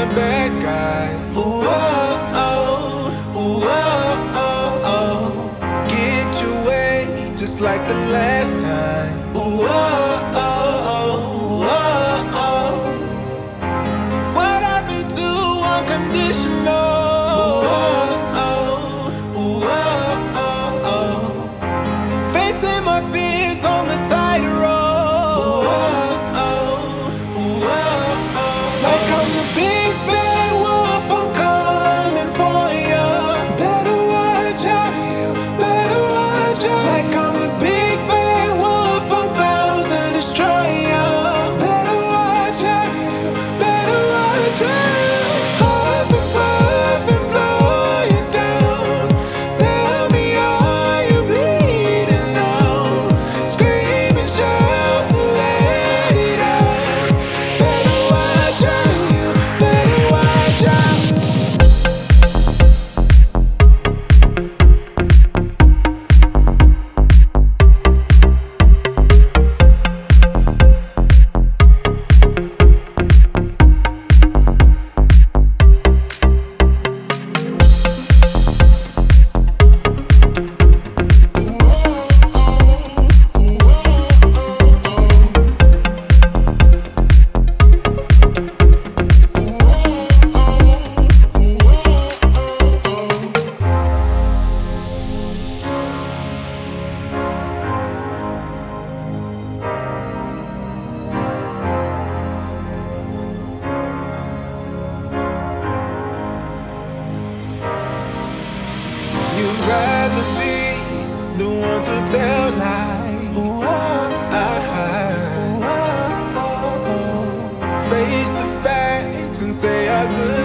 a bad guy. Ooh, oh, oh, ooh, oh, oh, oh. Get your way just like the last time. Ooh, oh, oh, oh, oh, oh. What happened to unconditional? Ooh, oh, oh, ooh, oh, oh, oh. Facing my fears on the tightrope. Ooh, oh, oh, ooh, oh, oh. Like I'm the big bad wolf, I'm coming for you. Better watch out, you better watch out. Like I'm the big bad wolf, I'm bound to destroy you. Better watch out, you better watch out. Huff and blow you down. Tell me, are you bleeding now? Scream and shout to let it out. Better watch out, you better watch out. You'd rather be the one to tell lies. Ooh, face the facts and say our good